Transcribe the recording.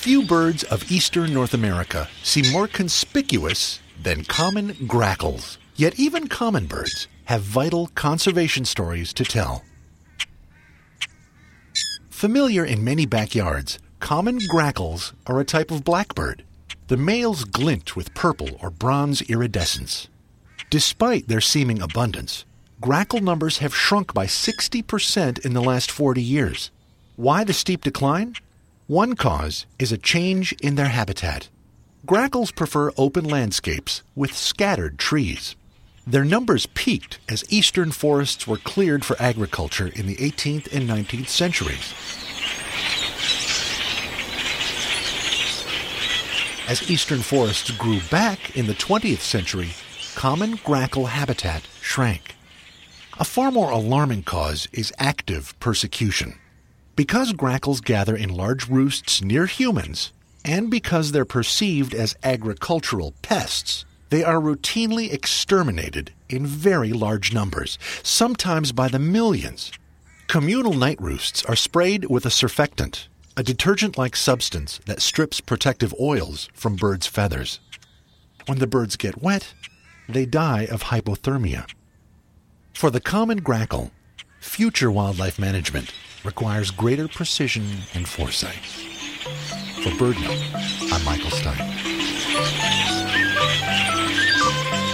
Few birds of eastern North America seem more conspicuous than common grackles. Yet even common birds have vital conservation stories to tell. Familiar in many backyards, common grackles are a type of blackbird. The males glint with purple or bronze iridescence. Despite their seeming abundance, grackle numbers have shrunk by 60% in the last 40 years. Why the steep decline? One cause is a change in their habitat. Grackles prefer open landscapes with scattered trees. Their numbers peaked as eastern forests were cleared for agriculture in the 18th and 19th centuries. As eastern forests grew back in the 20th century, common grackle habitat shrank. A far more alarming cause is active persecution. Because grackles gather in large roosts near humans, and because they're perceived as agricultural pests, they are routinely exterminated in very large numbers, sometimes by the millions. Communal night roosts are sprayed with a surfactant, a detergent-like substance that strips protective oils from birds' feathers. When the birds get wet, they die of hypothermia. For the common grackle, future wildlife management requires greater precision and foresight. For BirdNote, I'm Michael Stein.